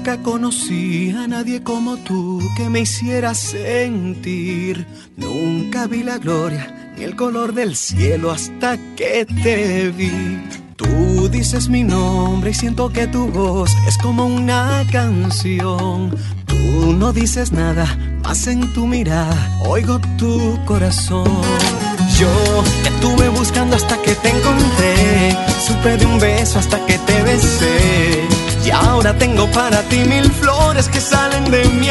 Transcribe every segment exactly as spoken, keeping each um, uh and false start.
Nunca conocí a nadie como tú que me hiciera sentir. Nunca vi la gloria ni el color del cielo hasta que te vi. Tú dices mi nombre y siento que tu voz es como una canción. Tú no dices nada, más en tu mirada oigo tu corazón. Yo te estuve buscando hasta que te encontré, supe de un beso hasta que te besé. Y ahora tengo para ti mil flores que salen de mi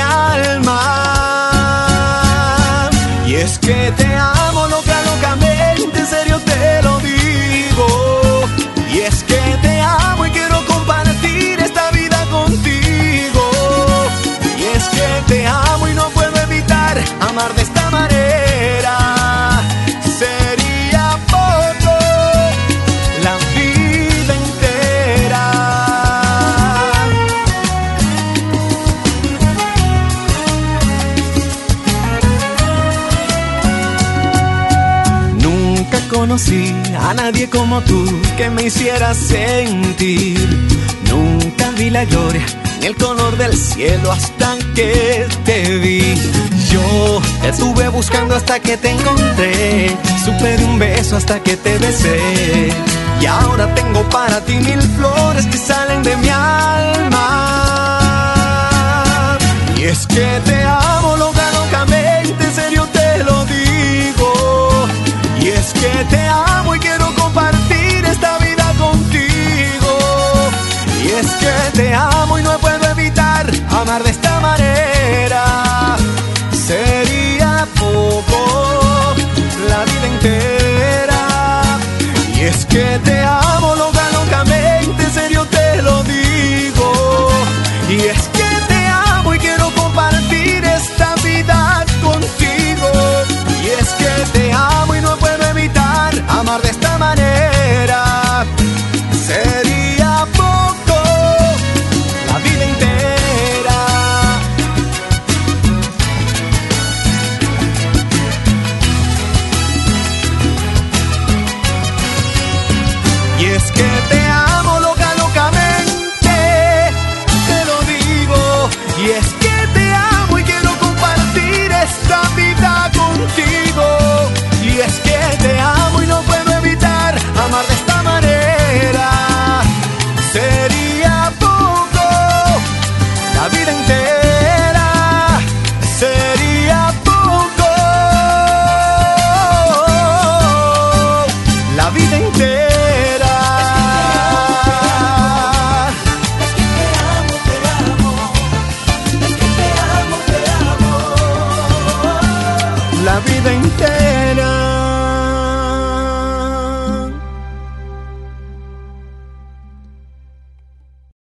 alma. Y es que te amo loca, locamente, en serio te lo digo. Y es que te amo y quiero compartir esta vida contigo. Y es que te amo y no puedo evitar amar de esta manera. Sería poco la vida entera. Nunca conocí a nadie como tú que me hiciera sentir. Nunca vi la gloria ni el color del cielo hasta que te vi. Yo te estuve buscando hasta que te encontré, supe de un beso hasta que te besé. Y ahora tengo para ti mil flores que salen de mi alma. Y es que te amo loca, locamente, en serio te lo digo. Y es que te amo y quiero compartir esta vida contigo. Y es que te amo y no puedo evitar amar de esta manera. Sería poco la vida entera. Y es que te